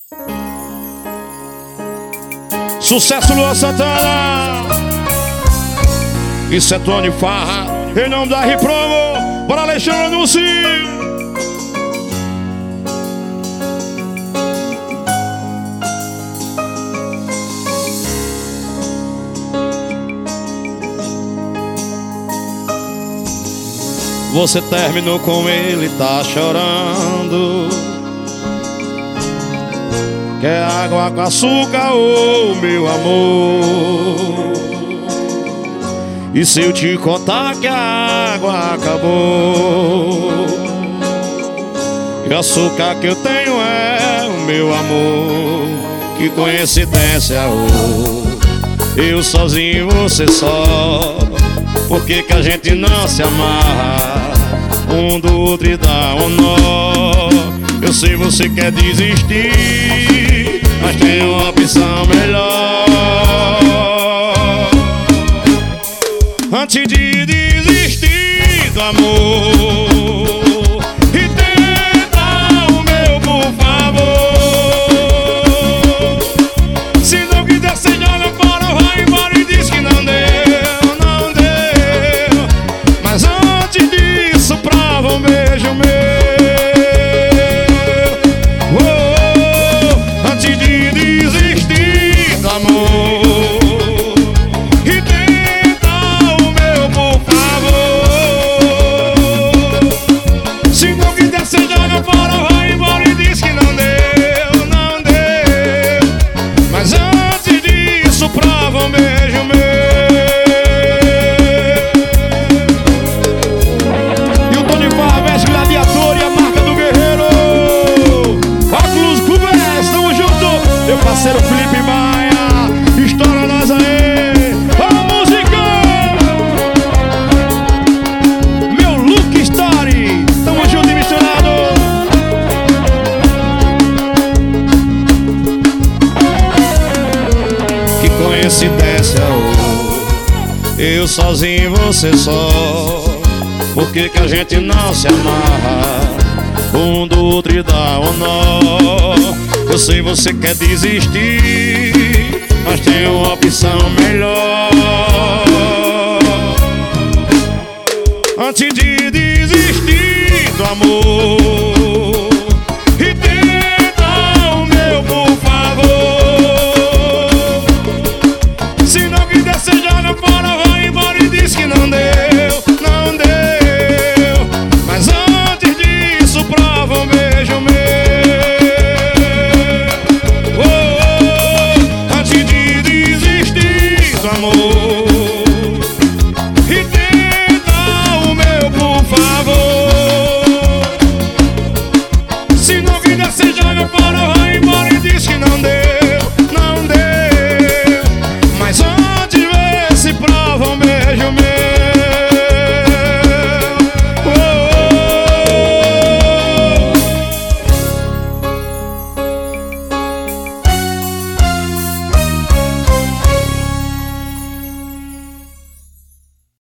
Sucesso, Luan Santana. Isso é Tony Farra, em nome da R-Promo. Bora, Alexandre Anúncio. Você terminou com ele, tá chorando. Quer água com açúcar, ô meu amor? E se eu te contar que a água acabou, e o açúcar que eu tenho é o meu amor? Que coincidência, ô, eu sozinho, você só. Por que que a gente não se amarra um do outro e dá um nó? Eu sei você quer desistir, mas tem uma opção melhor. Antes de desistir do amor, e tenta o meu, por favor. Se não quiser, você joga fora, vai embora e diz que não deu, não deu. Mas antes disso, prova um beijo meu. Parceiro Felipe Maia, estoura nós aí. Ó, música! Meu Look Story, tamo junto e misturado. Que coincidência, oh, eu sozinho, você só. Por que que a gente não se amarra um do outro e dá um nó? Eu sei você quer desistir, mas tem uma opção melhor.